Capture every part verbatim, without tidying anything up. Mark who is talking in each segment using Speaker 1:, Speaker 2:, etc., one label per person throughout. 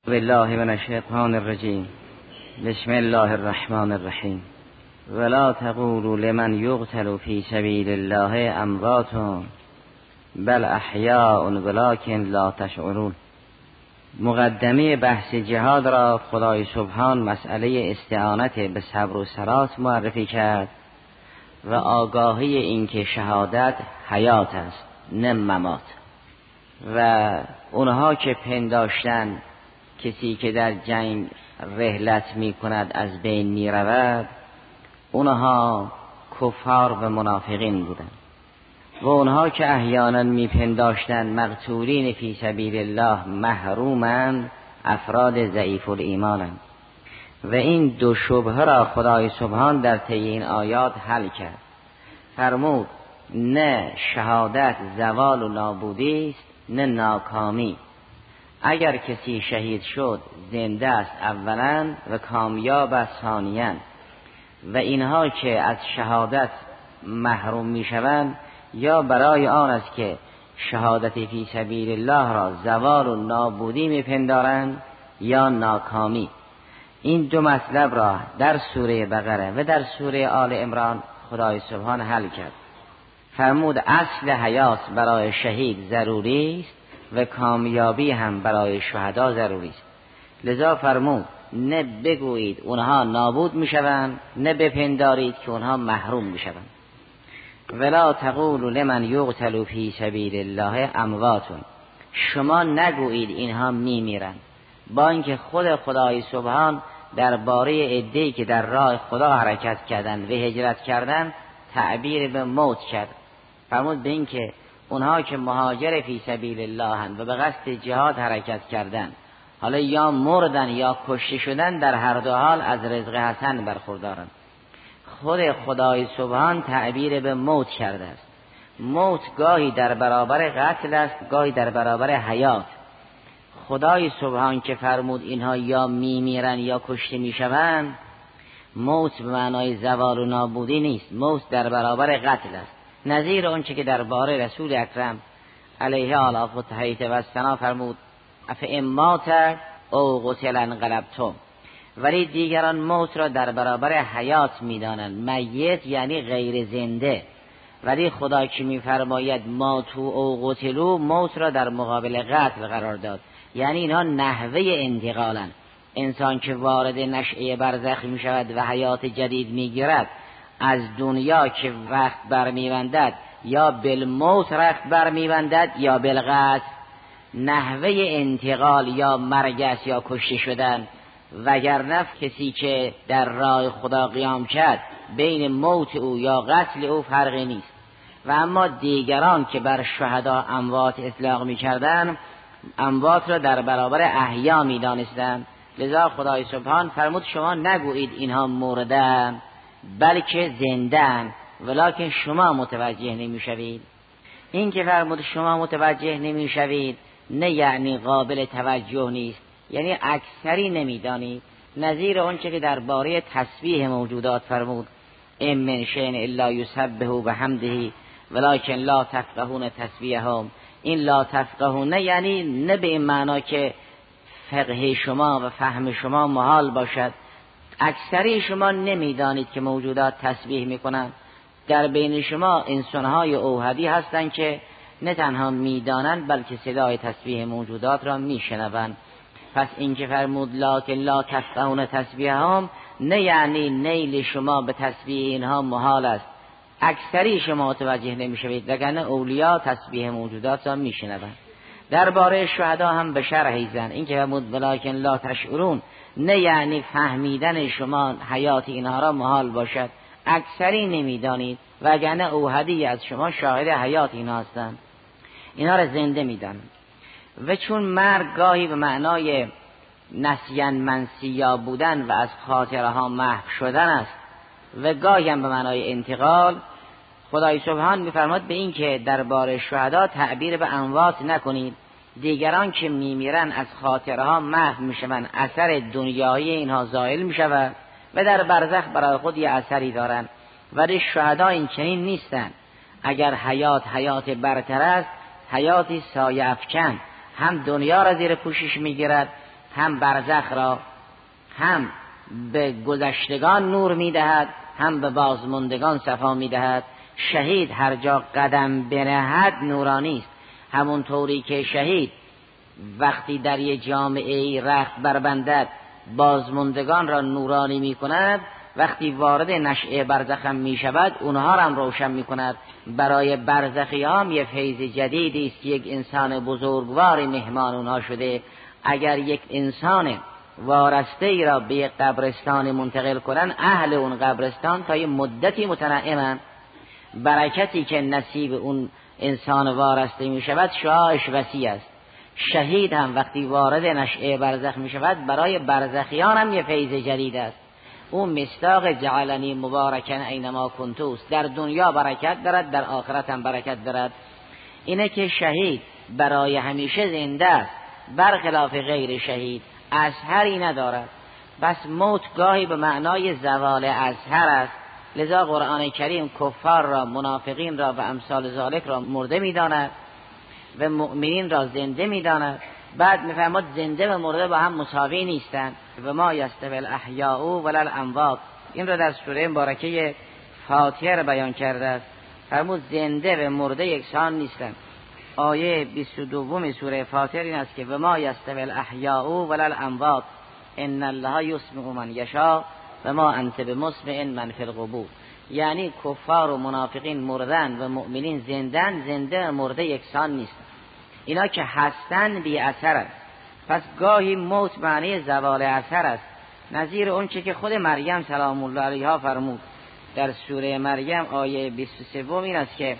Speaker 1: بالله من الشیطان الرجیم. بسم الله الرحمن الرحیم. ولا تقولوا لمن یقتل فی سبیل الله اموات بل احیاء ولکن لا تشعرون. مقدمه بحث جهاد را خدای سبحان مسئله استعانت به صبر و صلات معرفی کرد و آگاهی اینکه شهادت حیات است نه ممات. و اونها که پنداشتن کسی که در جنگ رحلت می کند از بین می رود، اونها کفار و منافقین بودند. و اونها که احیانا می پنداشتن مقتولین فی سبیل الله محرومند، افراد ضعیف الایمانند. و این دو شبهه را خدای سبحان در طی این آیات حل کرد. فرمود نه شهادت زوال و نابودی است نه ناکامی. اگر کسی شهید شد زنده است اولا و کامیاب است ثانیا. و اینها که از شهادت محروم می شوند یا برای آن است که شهادت فی سبیل الله را زوال و نابودی می پندارند یا ناکامی. این دو مطلب را در سوره بقره و در سوره آل عمران خدای سبحان حل کرد. فرمود اصل حیات برای شهید ضروری است و کامیابی هم برای شهدا ضروری است. لذا فرمود نه بگویید اونها نابود میشوند نه بپندارید که اونها محروم میشوند. ولا تقولوا لمن یقتل فی سبیل الله اموات. شما نگویید اینها میمیرند، با اینکه خود خدای سبحان درباره عده‌ای که در راه خدا حرکت کردند و هجرت کردند تعبیر به موت کرد. فرمود به این که اونها که مهاجر فی سبیل الله هستند و به قصد جهاد حرکت کردند، حالا یا مردن یا کشته شدن، در هر دو حال از رزق حسن برخوردارند. خود خدای سبحان تعبیر به موت کرده است. موت گاهی در برابر قتل است، گاهی در برابر حیات. خدای سبحان که فرمود اینها یا میمیرن یا کشته میشوند، موت به معنای زوال و نابودی نیست. موت در برابر قتل است. نظیر اونچه که درباره رسول اکرم علیه آلاف و تحییت و سنا فرمود اف امات او قتل انقلبتم. ولی دیگران موت را در برابر حیات میدانند. میت یعنی غیر زنده. ولی خدا که میفرماید ماتو او قتلو، موت را در مقابل قتل قرار داد. یعنی اینها نحوه انتقالند. انسان که وارد نشأه برزخ می شود و حیات جدید می گیرد، از دنیا که وقت برمی‌بندد یا بالموت رخت برمی‌بندد یا بالقتل. نحوه انتقال یا مرگ است یا کشته شدن. وگرنه کسی که در راه خدا قیام کرد بین موت او یا قتل او فرقی نیست. و اما دیگران که بر شهدا اموات اطلاق می‌کردند، اموات را در برابر احیا می‌دانستند. لذا خدای سبحان فرمود شما نگویید اینها مردن بلکه زندن، ولکن شما متوجه نمی‌شوید. این که فرمود شما متوجه نمی‌شوید نه یعنی قابل توجه نیست، یعنی اکثری نمی‌دانید. نظیر اونچه که درباره تسبیح موجودات فرمود ان من شیء الا یسبح بحمده ولکن لا تفقهون تسبیحهم. این لا تفقهون یعنی نه به این معنا که فقه شما و فهم شما محال باشد. اکثری شما نمیدانید که موجودات تسبیح میکنند. در بین شما انسانهای اوحدی هستند که نه تنها میدانند بلکه صدای تسبیح موجودات را میشنوند. پس این که فرمود لکن لا تفقهون تسبیحهم نه یعنی نیل شما به تسبیح اینها محال است. اکثری شما متوجه نمیشوید، وگرنه اولیاء تسبیح موجودات را میشنوند. درباره شهدا هم به شرحی زن این که فرمود ولکن لا تشعرون نه یعنی فهمیدن شما حیات اینها را محال باشد. اکثری نمیدانید، وگرنه اوحدی از شما شاهد حیات اینها هستند. اینها را زنده میدانند. و چون مرگ گاهی به معنای نسیان منسیا بودن و از خاطره ها محو شدن است و گاهی هم به معنای انتقال، خدای سبحان میفرماد به این که درباره شهدا تعبیر به اموات نکنید. دیگران که میمیرن از خاطره ها محو میشوند، اثر دنیایی اینها زائل میشود و در برزخ برای خود یه اثری دارند. ولی شهدا این چنین نیستند. اگر حیات حیات برتر است، حیاتی سایه افکن، هم دنیا را زیر پوشش میگیرد هم برزخ را هم به گذشتگان نور میدهد، هم به بازماندگان صفا میدهد. شهید هر جا قدم بنهد نورانی است. همون طوری که شهید وقتی در یک جامعه رخت بربندد بازماندگان را نورانی میکند، وقتی وارد نشأه برزخ هم میشود اونها را هم روشن میکند. برای برزخیان یک فیض جدیدی است که یک انسان بزرگواری مهمان اونها شده. اگر یک انسان وارسته ای را به یک قبرستان منتقل کنن، اهل اون قبرستان تا یه مدتی متنعمن. برکتی که نصیب اون انسان وارسته می شود شعاعش وسیع است. شهید هم وقتی وارد نشأه برزخ می شود برای برزخیان هم یه فیض جدید است. اون مصداق جعلنی مبارکن اینما کنتوست. در دنیا برکت دارد، در آخرت هم برکت دارد. اینه که شهید برای همیشه زنده است، برخلاف غیر شهید اثری ندارد. بس موت گاهی به معنای زوال اثر است. لذا قرآن کریم کفار را، منافقین را و امثال ذالک را مرده می‌داند و مؤمنین را زنده می‌داند. بعد می‌فرماید زنده و مرده با هم مساوی نیستند. و ما یستوی الاحیاء ولا الاموات. این را در سوره مبارکه فاتحه بیان کرده است. فرمود زنده و مرده یکسان نیستند. آیه بیست و دو سوره فاتحه این است که و ما یستوی الاحیاء ولا الاموات ان الله یسمع من یشاء و ما انت بمسمع من فی القبور. یعنی کفار و منافقین مردن و مؤمنین زندن، زنده و مرده یکسان نیستند. اینا که هستن بی اثر است. پس گاهی موت معنی زوال اثر است، نظیر اون چه که خود مریم سلام الله علیها فرمود در سوره مریم آیه بیست و سه این است که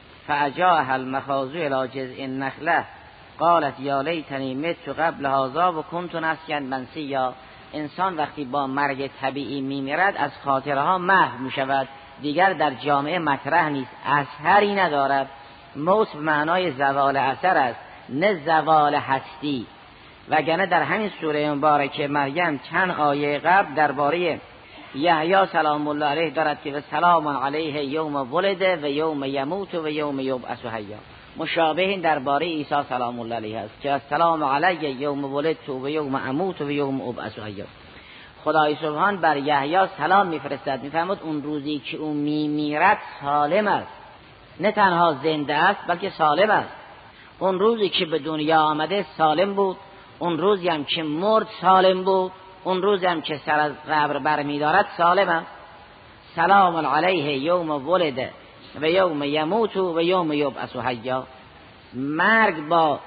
Speaker 1: فاجاءها المخاض الی جذع النخله قالت یا لیتنی مت قبل هذا و کنت نسیا منسیا. انسان وقتی با مرگ طبیعی میمیرد از خاطره ها محو میشود، دیگر در جامعه مطرح نیست، اثری ندارد. موت به معنای زوال اثر است، نه زوال هستی. وگرنه در همین سوره مبارکه مریم چند آیه قبل درباره یحیی سلام الله علیه دارد که و سلام علیه یوم ولد و یوم یموت و یوم یبعث حیا. مشابه این درباره عیسی سلام الله علیه است که السلام علیه یوم ولدت و یوم اموت و یوم ابعث حیا. خدای سبحان بر یحیی سلام میفرستد، میفرماد اون روزی که اون میمیرد سالم است، نه تنها زنده است بلکه سالم است. اون روزی که به دنیا آمده سالم بود، اون روزی هم که مرد سالم بود، اون روزی هم که سر از قبر برمیدارد سالم است. سلام علیه یوم ولد و یوم یموت و یوم یبعث حیا. مرگ با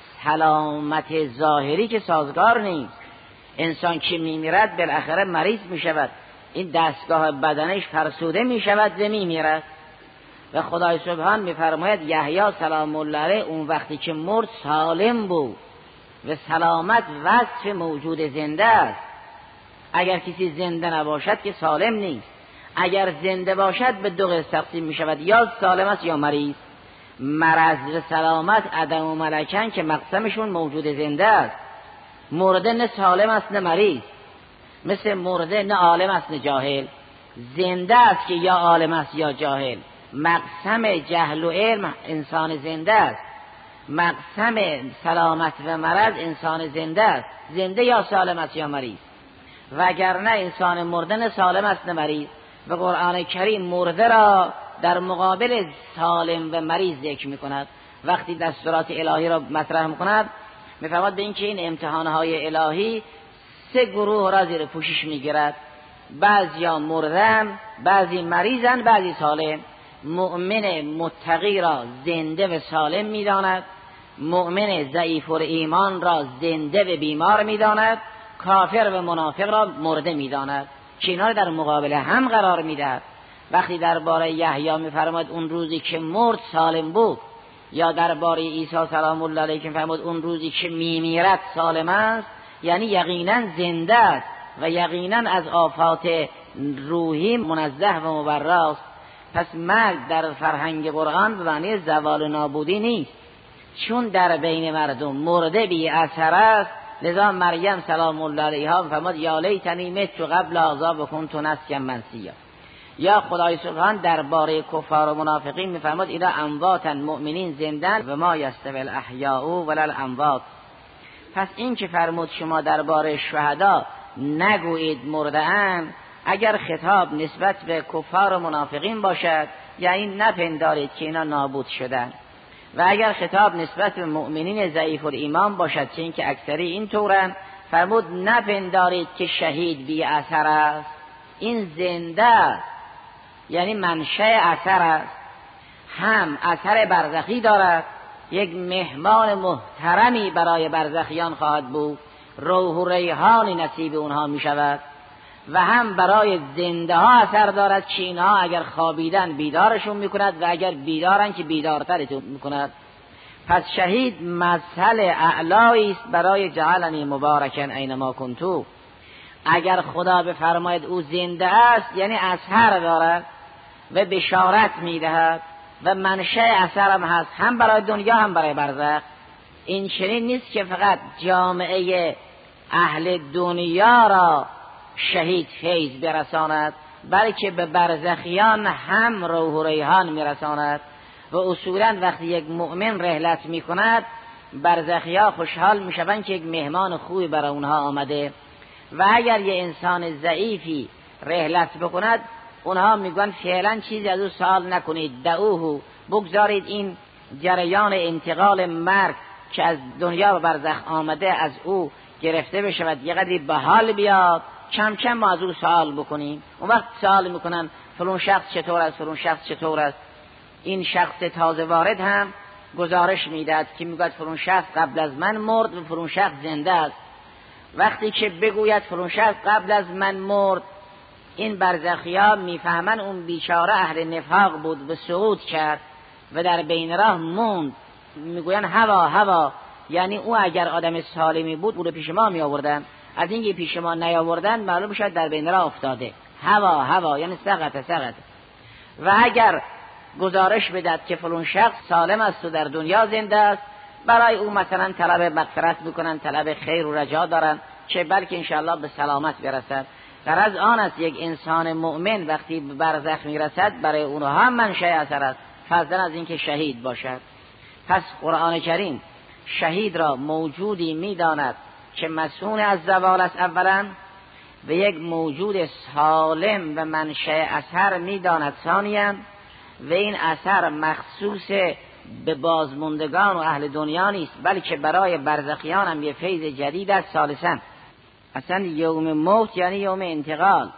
Speaker 1: سلامت ظاهری که سازگار نیست. انسان که میمیرد بالاخره مریض میشود، این دستگاه بدنش فرسوده میشود و میمیرد. و خدای سبحان میفرماید یحیی سلام الله علیه اون وقتی که مرد سالم بود و سلامت وصف موجود زنده است. اگر کسی زنده نباشد که سالم نیست. اگر زنده باشد به دو قسم تقسیم می شود، یا سالم است یا مریض. مرض و سلامت عدم و ملکن که مقسمشون موجود زنده است. مرده نه سالم است نه مریض، مثل مرده نه عالم است نه جاهل. زنده است که یا عالم است یا جاهل. مقسم جهل و علم انسان زنده است، مقسم سلامت و مرض انسان زنده است. زنده یا سالم است یا مریض. وگرنه انسان مرده نه سالم است نه مریض. و قرآن کریم مرده را در مقابل سالم و مریض ذکر می کند. وقتی دستورات الهی را مطرح می کند میفرماد به این که این امتحانهای الهی سه گروه را زیر پوشش می گیرد. بعضی ها مردن، بعضی مریضن، بعضی سالم. مؤمن متقی را زنده و سالم می داند، مؤمن ضعیف و ایمان را زنده و بیمار می داند، کافر و منافق را مرده می داند که اینا را در مقابل هم قرار می دهد. وقتی درباره یحیی می فرماید اون روزی که مرد سالم بود، یا درباره عیسی سلام الله علیه که فرمود اون روزی که می میرد سالم است، یعنی یقینا زنده است و یقینا از آفات روحی منزه و مبراست. پس مرگ در فرهنگ قرآن به معنی زوال و نابودی نیست، چون در بین مردم مرده بی اثر است. لذا مریم سلام الله علیها فرمود یا لیتنی مت قبل هذا و کنت نسیا منسیا. یا خدای سبحان درباره کفار و منافقین میفرماد اینا امواتن، مؤمنین زندن و ما یستوی الاحیاء ولا الاموات. پس این که فرمود شما درباره شهدا نگویید مرده‌اند، اگر خطاب نسبت به کفار و منافقین باشد یعنی نپندارید که اینا نابود شدن، و اگر خطاب نسبت به مؤمنین ضعیف الایمان باشد چه این که اکثری این طورن، فرمود نپندارید که شهید بی اثر است، این زنده است، یعنی منشأ اثر است، هم اثر برزخی دارد، یک مهمان محترمی برای برزخیان خواهد بود، روح و ریحانی نصیب اونها می شود، و هم برای زنده ها اثر دارد که اینها اگر خوابیدن بیدارشون می کند و اگر بیدارن که بیدارترشون می کند. پس شهید مثل اعلایی است برای جعلنی مبارکا اینما کنتو. اگر خدا بفرماید او زنده است یعنی اثر دارد و بشارت می دهد و منشأ اثر هم هست، هم برای دنیا هم برای برزخ. این چنین نیست که فقط جامعه اهل دنیا را شهید فیض برساند، بلکه به برزخیان هم روح و ریحان میرساند. و اصولا وقتی یک مؤمن رحلت میکند برزخیا خوشحال میشوند که یک مهمان خوبی برای اونها آمده، و اگر یه انسان ضعیفی رحلت بکند اونها میگن فعلا چیزی از او سوال نکنید، دعوه، بگذارید این جریان انتقال مرگ که از دنیا و برزخ آمده از او گرفته بشود، یه قدری به حال بیاد، کم کم ما از او سوال بکنیم. اون وقت سوال میکنن فلان شخص چطور است، فلان شخص چطور است. این شخص تازه وارد هم گزارش میداد که میگوید فلان شخص قبل از من مرد و فلان شخص زنده است. وقتی که بگوید فلان شخص قبل از من مرد، این برزخیا میفهمن اون بیچاره اهل نفاق بود و سقوط کرد و در بین راه موند. میگوین هوا هوا، یعنی او اگر آدم سالمی بود او رو پیش ما می آوردن، از اینکه پیش ما نیاوردن معلوم شد در بین راه افتاده. هوا هوا یعنی سقط سقط. و اگر گزارش بدهد که فلان شخص سالم است و در دنیا زنده است، برای او مثلا طلب مغفرت بکنن، طلب خیر و رجا دارن که بلکه انشاءالله به سلامت برسد. غرض آن است یک انسان مؤمن وقتی به برزخ میرسد برای اونها هم منشأ اثر است، فضلا از اینکه شهید باشد. پس قرآن کریم شهید را موجودی میداند که مسئول از زوال است اولا، و یک موجود سالم و منشأ اثر میداند ثانیا، و این اثر مخصوص به بازموندگان و اهل دنیا نیست بلکه برای برزخیان هم یه فیض جدید است ثالثا. اصلا یوم موت یعنی یوم انتقال.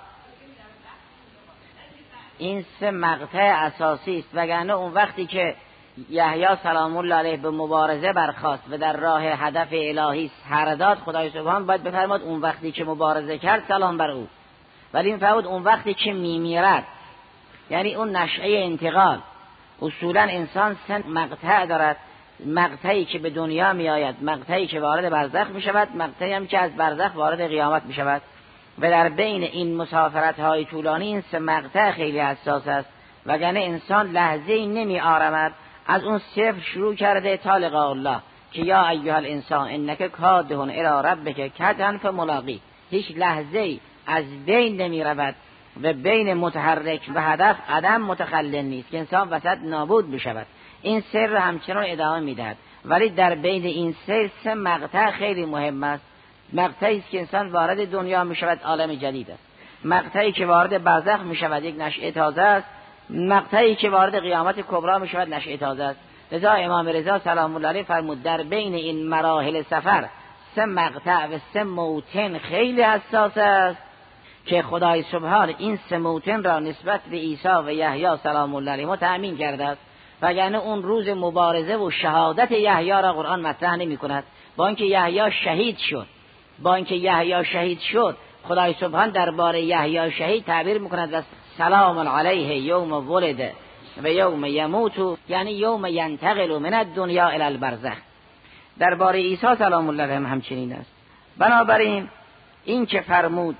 Speaker 1: این سه مقطع اساسی است، وگرنه اون وقتی که یحیی سلام الله علیه به مبارزه برخاست و در راه هدف الهی سر داد، خدای سبحان باید بفرماد اون وقتی که مبارزه کرد سلام بر او، ولی این فرمود اون وقتی که میمیرد، یعنی اون نشأه انتقال. اصولا انسان سه مقطع دارد، مقطعی که به دنیا می آید، مقطعی که وارد برزخ می شود، مقطعی هم که از برزخ وارد قیامت می شود، و در بین این مسافرت های طولانی این سه مقطع خیلی حساس است، وگرنه انسان لحظه ای نمی آرمد از اون صفر شروع کرده تا لقاء الله که یا ایها الانسان انک کادح الی ربک کدحا فملاقی، هیچ لحظه ای از بین نمی رود و بین متحرک و هدف عدم متخلل نیست که انسان وسط نابود بشود. این سر همچنان ادامه میدهد، ولی در بین این سه سه مقطع خیلی مهم است. مقطعی است که انسان وارد دنیا می شود، عالم جدید است. مقطعی که وارد برزخ می شود، یک نشأه تازه است. مقطعی که وارد قیامت کبری می شود، نشأه تازه است. لذا امام رضا سلام الله علیه فرمود در بین این مراحل سفر سه مقطع و سه موطن خیلی حساس است که خدای سبحان این سه موطن را نسبت به عیسی و یحیی سلام الله علیه تأمین کرده است، وگرنه اون روز مبارزه و شهادت یحیی را قرآن مطرح نمی کند. با اینکه یحیی شهید شد با اینکه یحیی شهید شد خدای سبحان درباره یحیی شهید تعبیر میکند و سلام علیه یوم ولد و یوم یموت، یعنی یوم ینتقل من الدنیا الی البرزخ. درباره عیسی سلام الله علیه هم همچنین است. بنابراین این که فرمود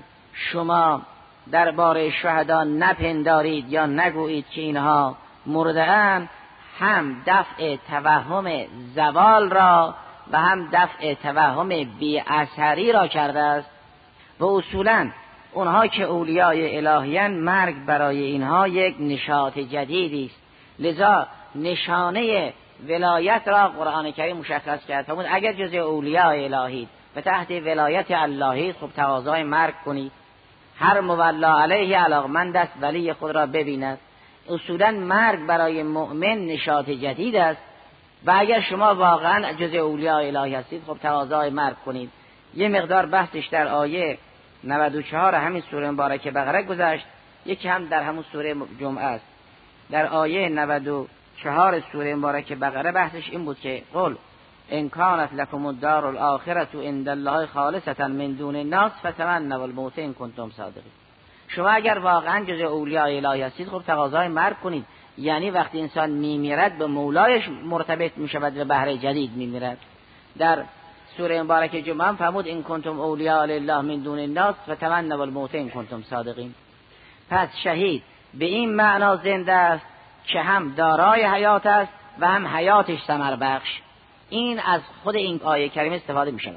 Speaker 1: شما درباره شهدا نپندارید یا نگویید که اینها مرده‌اند، هم دفع توهم زوال را و هم دفع توهم بی اثری را کرده است. و اصولا اونها که اولیای الهیان مرگ برای اینها یک نشاط جدیدی است، لذا نشانه
Speaker 2: ولایت را قرآن کریم مشخص کرد. فرمود اگر جزء اولیاء الهی به تحت ولایت اللهی، خب تقاضای مرگ کنید. هر مولا علیه علاقمند است ولی خود را ببیند. اصولا مرگ برای مؤمن نشاط جدید است و اگر شما واقعا جزء اولیاء الهی هستید خب تقاضای مرگ کنید. یه مقدار بحثش در آیه نود و چهار همین سوره مبارکه بقره گذشت، یکی هم در همون سوره جمعه است. در آیه نود و چهار سوره مبارکه بقره بحثش این بود که قل ان کانت لکم الدار الاخره عند الله خالصه من دون الناس فتمنوا الموت ان کنتم صادقین. شما اگر واقعا جزء اولیاء الهی هستید خب تقاضای مرگ کنید. یعنی وقتی انسان میمیرد به مولایش مرتبط میشود و بهره جدید میمیرد. در سوره مبارکه جمعه هم فرمود ان کنتم اولیاء لله من دون الناس فتمنوا الموت ان کنتم صادقین. پس شهید به این معنا زنده است که هم دارای حیات است و هم حیاتش ثمر بخش. این از خود این آیه کریمه استفاده می شود.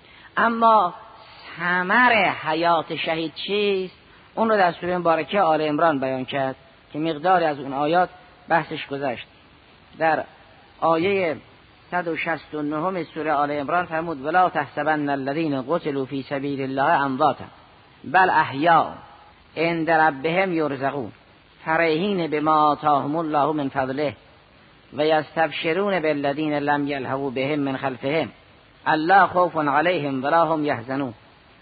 Speaker 2: اما ثمر حیات شهید چیست؟ اون رو در سوره مبارکه آل عمران بیان کرد که مقداری از اون آیات بحثش گذشت. در آیه صد و شصت و نه سوره آل عمران فرمود ولا تحسبن الذين قتلوا في سبيل الله امواتا بل احیاء عند ربهم يرزقون فرحین بما آتاهم الله من فضله و یستبشرون بالذین لم یلحقوا بهم من خلفهم الا خوف علیهم ولا هم یحزنون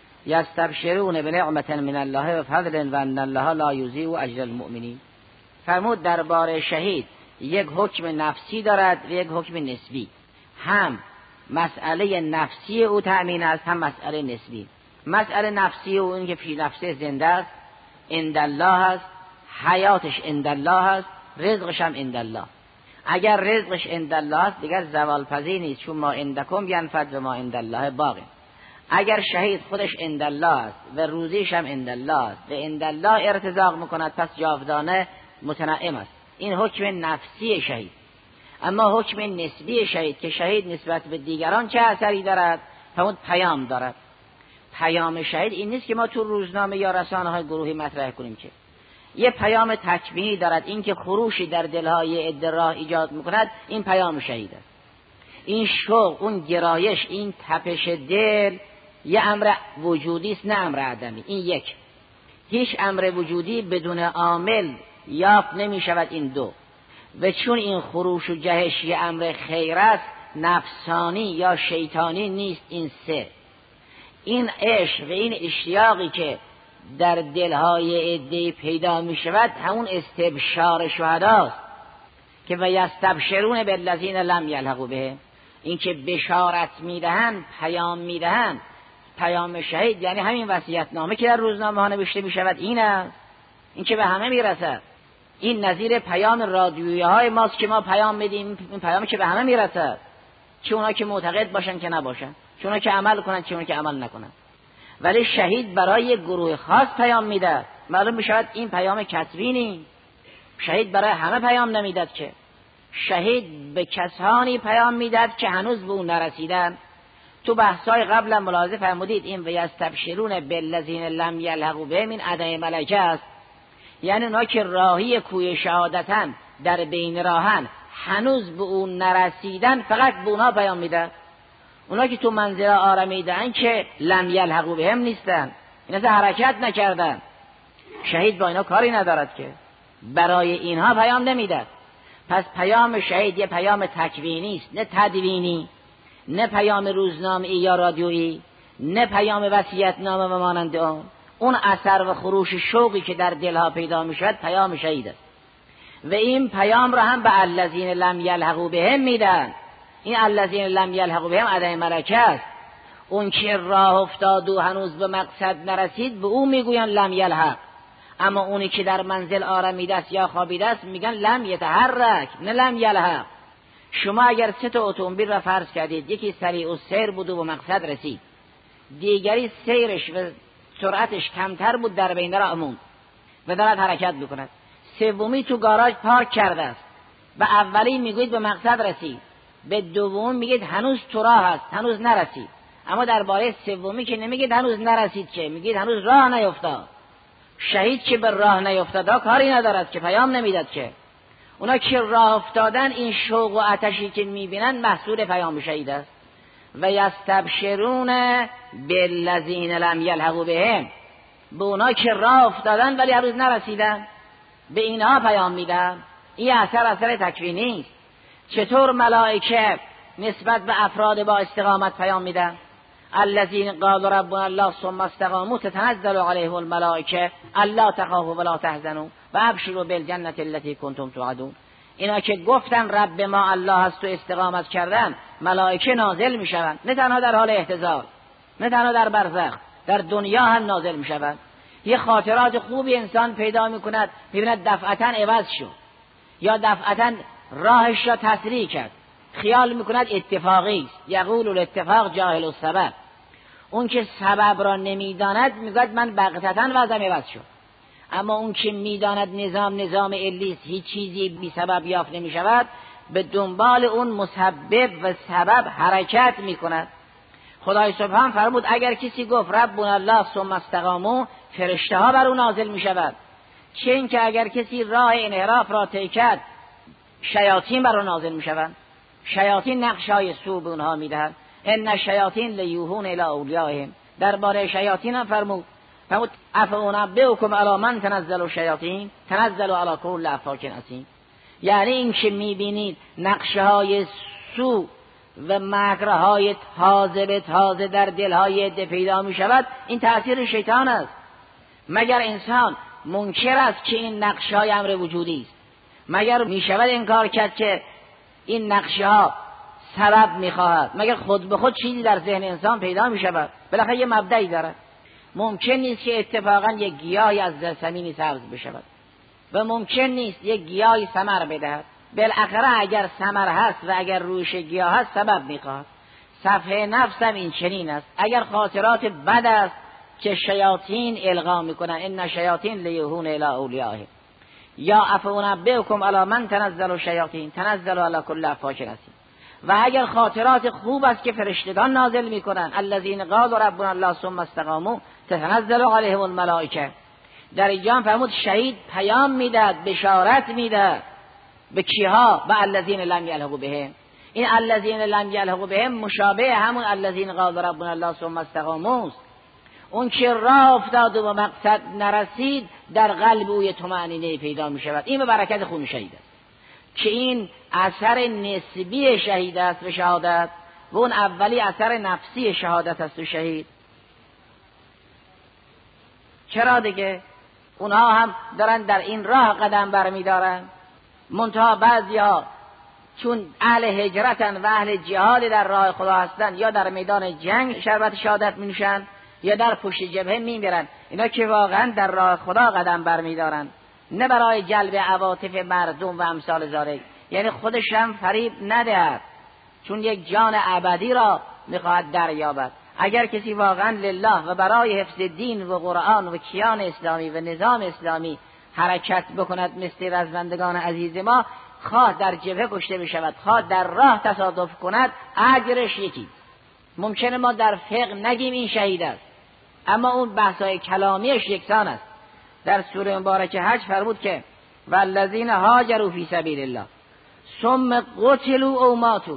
Speaker 2: یستبشرون بنعمة من الله و فضل و ان الله لا یضیع اجر المؤمنین. فرمود درباره شهید یک حکم نفسی دارد و یک حکم نسبی. هم مسئله نفسی او تأمین است، هم مسئله نسبی. مسئله نفسی او این که فی نفسه زنده است، عند الله است، حیاتش عند الله است، رزقش هم عند الله. اگر رزقش عند الله است دیگر زوال پذیر نیست، چون ما عندکم ینفد و ما عند الله باقی. اگر شهید خودش عند الله است و روزیش هم عند الله است و عند الله ارتزاق میکند پس جاودانه متنعم است. این حکم نفسی شهید. اما حکم نسبی شهید که شهید نسبت به دیگران چه اثری دارد؟ همون پیام دارد. پیام شهید این نیست که ما تو روزنامه یا رسانه های گروهی مطرح کنیم، که یه پیام تکوینی دارد. این که خروشی در دلهای عده راه ایجاد میکند، این پیام شهید است. این شوق، اون گرایش، این تپش دل یه امر وجودی است، نه امر عدمی. این یک. هیچ امر وجودی بدون عامل یافت نمی شود. این دو. و چون این خروش و جهش یه امر خیر است، نفسانی یا شیطانی نیست. این سه. این عشق و این اشتیاقی که در دلهای عده پیدا می شود همون استبشار شهداست که و یستبشرون بالذین لم یلحقوا بهم. این که بشارت میدهند، پیام میدهند. پیام شهید یعنی همین وصیت‌نامه که در روزنامه ها نوشته می شود. این است، این که به همه میرسد. این نظیر پیام رادیویی های ماست که ما پیام میدیم، این پیامی که به همه میرسد، چه اونا که معتقد باشن که نباشن، چه اونا که عمل کنن چه اونا که عمل نکنن. ولی شهید برای یک گروه خاص پیام میده. معلوم میشود این پیام کتبی نیست. شهید برای همه پیام نمیداد، که شهید به کسانی پیام میداد که هنوز به اون نرسیدن. تو بحثای قبلا ملاحظه فرمودید این و یستبشرون بالذین لم یلحقوا بهم این ادای ملکه است. یعنی اونا که راهی کوی شهادتن، در بین راهن، هنوز به اون نرسیدن، فقط به اونا پیام میده. اونا که تو منزل آرمیدن که لم یلحقوا بهم نیستن، این اصلا حرکت نکردن. شهید با اینا کاری ندارد، که برای اینها پیام نمیده. پس پیام شهید یه پیام تکوینی است، نه تدوینی، نه پیام روزنامه‌ای یا رادیویی، نه پیام وصیت‌نامه و مانند آن. اون اثر و خروش شوقی که در دلها پیدا میشود پیام شهید است. و این پیام را هم به الذین لم یلحقوا بهم میدن. این الذین لم یلحقوا بهم ادای ملکه است. اون که راه افتاد و هنوز به مقصد نرسید به اون میگوین لم یلحق. اما اونی که در منزل آرمیده است یا خوابیده است میگن لم یتحرک، نه لم یلحق. شما اگر سه تا اتومبیل را فرض کردید، یکی سریع السیر بود و به مقصد رسید، دیگری سیرش و سرعتش کمتر بود در بین راه موند و دارد حرکت میکند، سومی تو گاراژ پارک کرده است، به اولی میگوید به مقصد رسید، به دوم میگید هنوز تو راه است، هنوز نرسید. اما درباره سومی که نمیگید هنوز نرسید، که میگید هنوز راه نیفتاد. شهید که به راه نیفتاد کاری ندارد، که پیام نمیداد. که اونا که راه افتادن این شوق و آتشی که میبینن محصول پیام شهید است. و یستبشرون بالذین لم یلحقوا بهم، به اونا که راه افتادن ولی هنوز نرسیدن، به اینها پیام میدن. این اثر اثر تکوینی است. چطور ملائکه نسبت به افراد با استقامت پیام میدن؟ الذین قالوا ربنا الله ثم استقاموا تتنزل علیهم الملائکه الا تخافوا ولا تحزنوا وابشروا بالجنة التي کنتم توعدون. اینا که گفتن رب ما الله است و استقامت کردن، ملائکه نازل میشوند، نه تنها در حال احتضار، نه تنها در برزخ، در دنیا هم نازل میشوند. یه خاطرات خوبی انسان پیدا میکند، میبیند دفعتا عوض شد یا دفعتا راهش را تسریع کرد، خیال میکند اتفاقی است. یقول الاتفاق جاهل السبب. اون که سبب را نمیداند میگوید من بغتتا وضعم عوض شد. اما اون که میداند نظام نظام علی است، هیچ چیزی بی سبب یافت نمیشود، به دنبال اون مسبب و سبب حرکت میکند. خدای سبحان فرمود اگر کسی گفت ربنا الله ثم استقاموا، فرشته ها بر او نازل میشود. چه این که اگر کسی راه انحراف را طی کرد، شیاطین بر او نازل میشوند. شیاطین نقشای سو به اونها میدهند. ان الشیاطین لیوحون الی اولیائهم. درباره شیاطین هم فرمود فرمود افانبئکم علی من تنزل الشیاطین تنزل علی کل افاک اثیم. یعنی این که میبینید نقشه های سو و مکرهای تازه به تازه در دلهای عده پیدا میشود، این تأثیر شیطان است. مگر انسان منکر است که این نقشه های امر وجودی است؟ مگر میشود انکار کرد که این نقشه ها سبب میخواهد؟ مگر خود به خود چیزی در ذهن انسان پیدا میشود؟ بالاخره یه مبدئی دارد. ممکن نیست که اتفاقا یک گیاهی از زمینی سبز بشود و ممکن نیست یک گیاهی ثمر بدهد. بالاخره اگر ثمر هست و اگر روش گیاه هست سبب میخواهد. صفحه نفسم این چنین است. اگر خاطرات بد است که شیاطین القا میکنن، ان شیاطین لیوحون الی اولیائهم، یا افانبئکم علی من تنزل الشیاطین تنزل علی کل افاک اثیم. و اگر خاطرات خوب است که فرشتگان نازل میکنن، الذین قالوا ربنا الله ثم استقاموا تتنزل علیهم الملائکه. در اینجا فرمود شهید پیام میدهد، بشارت میدهد به کیها؟ به الذین لم یلحقوا بهم. این الذین لم یلحقوا بهم مشابه همون الذین قالوا ربنا الله ثم استقاموا. اون که راه افتاد و به مقصد نرسید، در قلب او طمأنینه پیدا می شود. این به برکت خون شهید است که این اثر نسبی شهید است و شهادت، و اون اولی اثر نفسی شهادت است و شهید. چرا دیگه اونها هم دارن در این راه قدم برمی دارن، منتها بعضی ها چون اهل هجرتن و اهل جهاد در راه خدا هستن، یا در میدان جنگ شربت شهادت می نوشن یا در پشت جبهه می میرن. اینا که واقعا در راه خدا قدم برمی دارن، نه برای جلب عواطف مردم و امثال ذالک. یعنی خودش هم فریب ندهد، چون یک جان ابدی را میخواهد دریابد. اگر کسی واقعا لله و برای حفظ دین و قرآن و کیان اسلامی و نظام اسلامی حرکت بکند، مثل رزمندگان عزیز ما، خواه در جبهه کشته بشود، خواه در راه تصادف کند، اجرش یکی. ممکنه ما در فقه نگیم این شهید است، اما اون بحثای کلامیش یکسان است. در سوره مبارکه حج فرمود که والذین هاجروا فی سبیل الله ثم قتلوا او ماتوا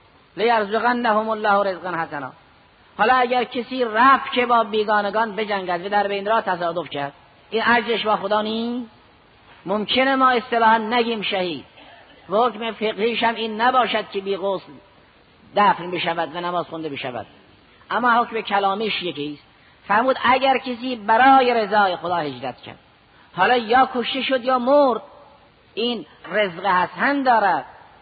Speaker 2: لیرزقنهم الله رزقا حسنا. حالا اگر کسی رفت که با بیگانگان بجنگد و در بین راه تصادف کرد، این اجرش با خدا نیست؟ ممکنه ما اصطلاحا نگیم شهید و حکم فقهیش هم این نباشد که بی غسل دفن بشود و نماز خونده بشود، اما حکم کلامیش یکیست. فرمود اگر کسی برای رضای خدا هجرت کرد، حالا یا کشته شد یا مرد، این رزق حسن دارد.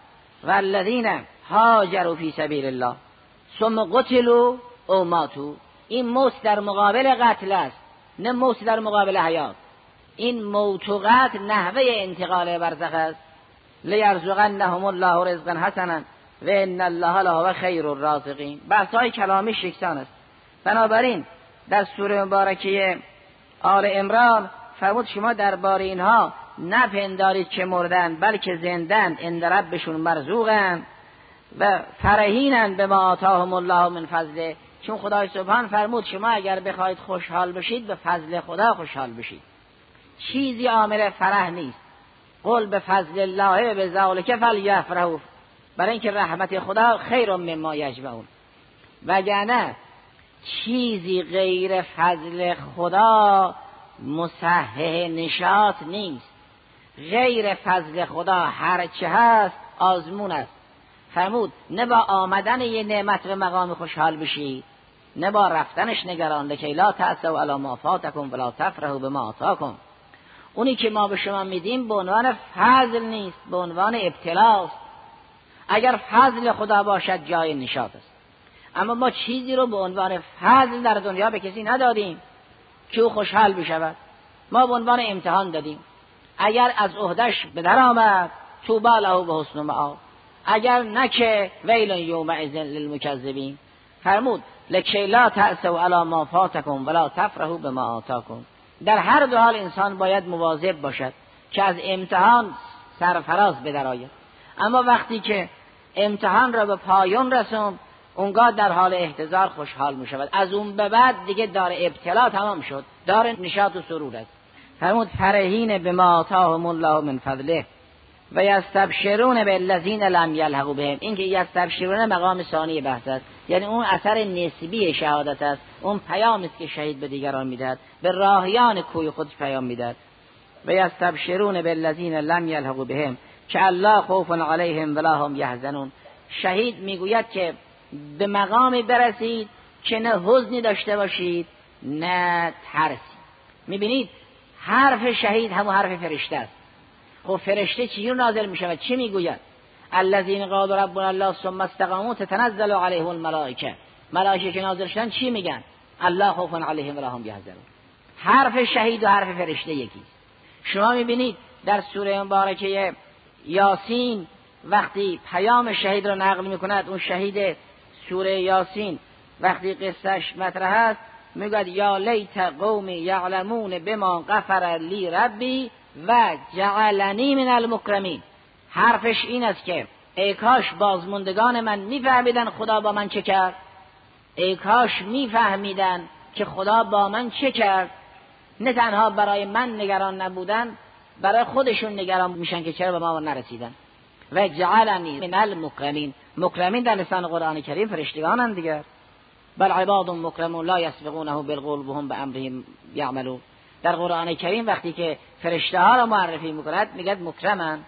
Speaker 2: والذین هاجروا فی سبیل الله ثم قتلوا او ماتوا. این موت در مقابل قتل است، نه موت در مقابل حیات. این موت و قتل نحوه انتقال برزخ است. لیرزقنهم الله رزقا حسنا و ان الله لهو خیر الرازقین. بحث‌های کلامی یکسان است. بنابراین در سوره مبارکه آل عمران فرمود شما درباره اینها نپندارید که مردن، بلکه زندن، عند ربشون مرزوقن و فرحینن به ما آتاهم الله من فضله. چون خدای سبحان فرمود شما اگر بخواید خوشحال بشید به فضل خدا خوشحال بشید. چیزی عامل فرح نیست. قل به فضل الله به ذلک فلیفرحوا، برای اینکه رحمت خدا خیر مما یجمعون. وگرنه چیزی غیر فضل خدا مصحح نشاط نیست. غیر فضل خدا هر چه هست آزمون است. فرمود نه با آمدن یه نعمت به مقام خوشحال بشید، نه با رفتنش نگران، لکی لا تأسوا علی ما فاتکم ولا تفرحوا بما آتاکم. اونی که ما به شما میدیم به عنوان فضل نیست، به عنوان ابتلاست. اگر فضل خدا باشد جای نشاط است، اما ما چیزی رو به عنوان فضل در دنیا به کسی ندادیم که او خوشحال بشود. ما به عنوان امتحان دادیم. اگر از عهده‌اش به در آمد طوبی له به حسن مآب، اگر نه که ویل یومئذ للمکذبین. فرمود لکی لا تأسوا علی ما فاتکم ولا تفرحوا بما آتاکم. در هر دو حال انسان باید مواظب باشد که از امتحان سرفراز بدرآید، اما وقتی که امتحان را به پایان رسوند اونگاه در حال احتضار خوشحال می شود. از اون به بعد دیگه دار ابتلا تمام شد، دار نشاط و سرور است. فرمود فرحین بما آتاهم الله من فضله و یستبشرون بالذین لم یلحقوا بهم. این که یستبشرون مقام ثانی بحث است، یعنی اون اثر نسبی شهادت است، اون پیامی است که شهید به دیگران میدهد، به راهیان کوی خود پیام میدهد. و یستبشرون بالذین لم یلحقوا بهم که الله خوف علیهم ولا هم یحزنون. شهید میگوید که به مقامی برسید که نه حزنی داشته باشید نه ترسی. میبینید حرف شهید همون حرف فرشته است. خب فرشته چی رو نازل میشه و چی میگوید؟ الذین قالوا ربنا الله ثم استقاموا تتنزل علیهم الملائکه. ملائکه که نازل شدن چی میگن؟ الله خوف علیهم ولا هم یحزنون. حرف شهید و حرف فرشته یکیست. شما میبینید در سوره مبارکه یاسین وقتی پیام شهید را نقل میکند، اون شهید سوره یاسین وقتی قصهش مطرح است میگوید یا لیت قومی یعلمون بما غفر لی ربی و جعلنی من المکرمین. حرفش این است که ای کاش بازموندگان من میفهمیدن خدا با من چه کرد، ای کاش میفهمیدن که خدا با من چه کرد. نه تنها برای من نگران نبودن، برای خودشون نگران میشن که چرا به ما نرسیدن. و جعلنی من المکرمین. مکرمین در لسان قرآن کریم فرشتگانند دیگر. بل عباد مکرمون لا یسبقونه بالقول وهم بامره یعملون. در قرآن کریم وقتی که فرشته ها را معرفی میکند میگد مکرمن،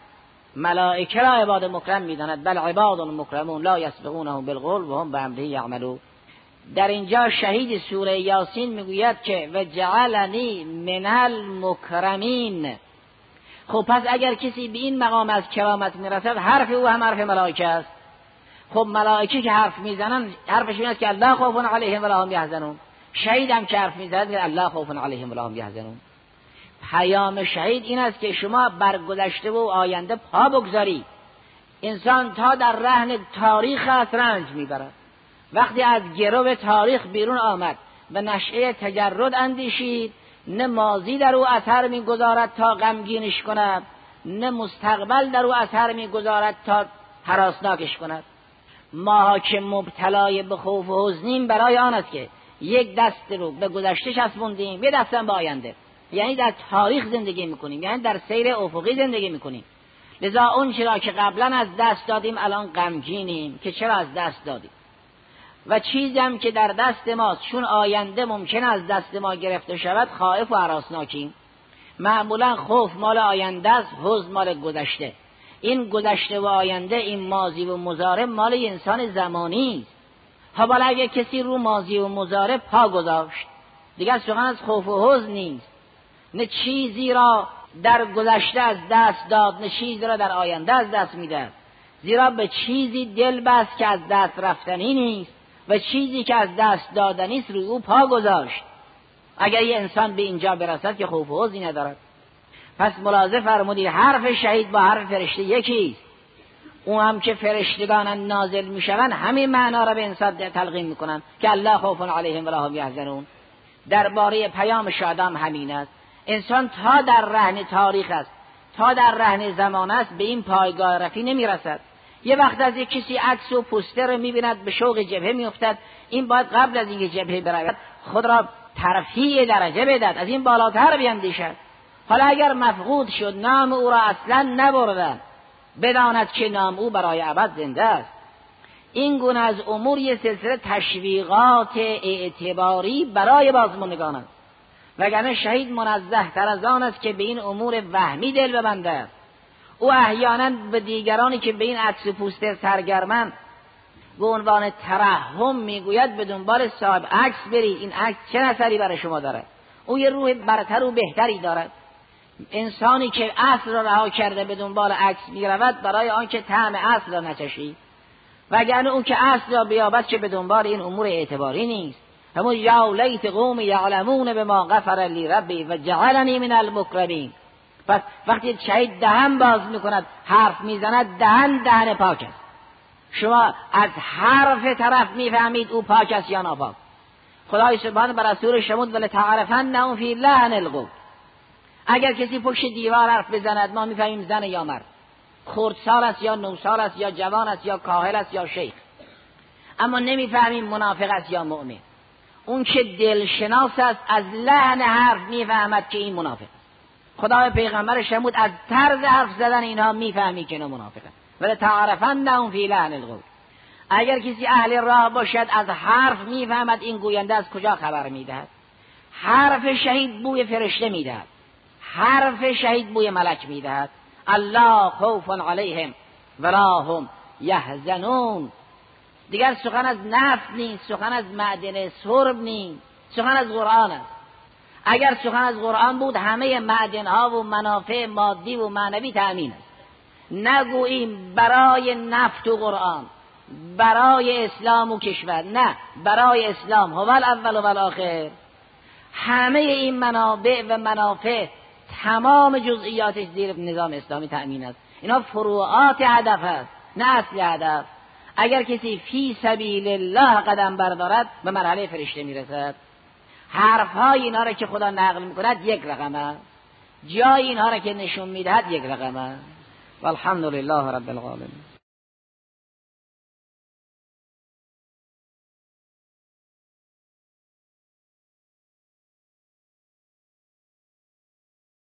Speaker 2: ملائکه را عباد مکرم میداند. بل عباد مکرمون لا یسبقونه بالقول وهم بامره یعملون. در اینجا شهید سوره یاسین میگوید که و جعلنی من المکرمین. خب پس اگر کسی به این مقام از کرامت میرسد حرف او هم حرف ملائکه است. خب ملائکه که حرف میزنن حرفش این است که الله خوف علیهم ولا هم یحزنون. شهید هم که حرف میزند میگه الله خوف علیهم ولا هم یحزنون. پیام شهید این است که شما بر گذشته و آینده پا بگذاری. انسان تا در رهن تاریخ است رنج میبرد. وقتی از گرو تاریخ بیرون آمد و نشأه تجرد اندیشید، نه ماضی در او اثر میگذارد تا غمگینش کند، نه مستقبل در او اثر میگذارد تا هراسناکش کند. ما که مبتلای به خوف و حزنیم برای آن است که یک دست رو به گذشته چسبوندیم، یک دست هم به آینده. یعنی در تاریخ زندگی میکنیم، یعنی در سیر افقی زندگی میکنیم. لذا اون چرا که قبلا از دست دادیم الان غمگینیم که چرا از دست دادیم. و چیزی هم که در دست ماست چون آینده ممکن از دست ما گرفته شود خائف و هراسناکیم. معمولا خوف مال آینده است، حزن مال گذشته. این گذشته و آینده، این ماضی و مضارع مال انسان زمانی است. حالا اگه کسی رو ماضی و مضارع پا گذاشت دیگر سخن از خوف و حزن نیست. نه چیزی را در گذشته از دست داد، نه چیزی را در آینده از دست میدهد. زیرا به چیزی دل بست که از دست رفتنی نیست و چیزی که از دست دادنی است روی او پا گذاشت. اگر یه انسان به اینجا برسد که خوف و حزنی ندارد. پس ملاحظه فرمودید حرف شهید با حرف فرشته یکیست. اون هم که فرشتگان نازل میشوند همین معنا را به انسان تلقین میکنند که الله خوف علیهم ولا هم یحزنون. درباره پیام شادام همین است. انسان تا در رهن تاریخ است، تا در رهن زمان است، به این پایگاه رفی نمیرسد. یه وقت از یک کسی عکس و پوستر میبیند به شوق جبهه میافتد، این باید قبل از اینکه جبهه برود خود را ترفیع درجه بدهد، از این بالاتر بیندیشد. حالا اگر مفقود شد نام او را اصلا نبردن، بداند که نام او برای ابد زنده است. این گونه از امور یه سلسله تشویقات اعتباری برای بازماندگان است، وگرنه شهید منزه تر از آن است که به این امور وهمی دل ببنده. او احیانا به دیگرانی که به این عکس و پوستر سرگرمند به عنوان ترحم میگوید به دنبال صاحب عکس برید، این عکس چه اثری برای شما داره. او یه روح برتر و بهتری دارد. انسانی که اصل را رها کرده به دنبال عکس میرود برای آنکه طعم اصل را نچشید، وگرنه اون که اصل را بیابد که به دنبال این امور اعتباری نیست. همون یا لیت قوم یعلمون بما غفر لی ربی و جعلنی من المکرمین. پس وقتی شهید دهن باز میکند، حرف میزند، دهن دهن پاک است. شما از حرف طرف میفهمید او پاک است یا ناپاک. خدای سبحانه بر رسول شمود ولتعرفنهم فی لحن القول. اگر کسی پشت دیوار حرف بزند ما میفهمیم زن یا مرد، خردسال است یا نوسال است یا جوان است یا کاهل است یا شیخ، اما نمیفهمیم منافق است یا مؤمن. اون که دلشناس است از لحن حرف میفهمد که این منافق است. خدای پیغمبر شمود از طرز حرف زدن اینها میفهمی که اینا منافقه. ولی تعرفنهم فی لحن القول. اگر کسی اهل راه باشد از حرف میفهمد این گوینده از کجا خبر میدهد. حرف شهید بوی فرشته میدهد، حرف شهید بوی ملک میدهد. الله خوف علیهم ولا هم یحزنون. دیگر سخن از نفت نیست، سخن از معدن سرب نیست، سخن از قرآن است. اگر سخن از قرآن بود همه معدنها و منافع مادی و معنوی تأمین است. نگوییم برای نفت و قرآن، برای اسلام و کشور، نه، برای اسلام هو الاول و الاخر. همه این منابع و منافع تمام جزئیاتش زیر نظام اسلامی تأمین است. اینا فروعات هدف است نه اصل هدف. اگر کسی فی سبیل الله قدم بردارد به مرحله فرشته میرسد. حرفهای اینا را که خدا نقل میکند یک رقم است، جای اینها را که نشون میدهد یک رقم است. والحمد لله رب العالمین.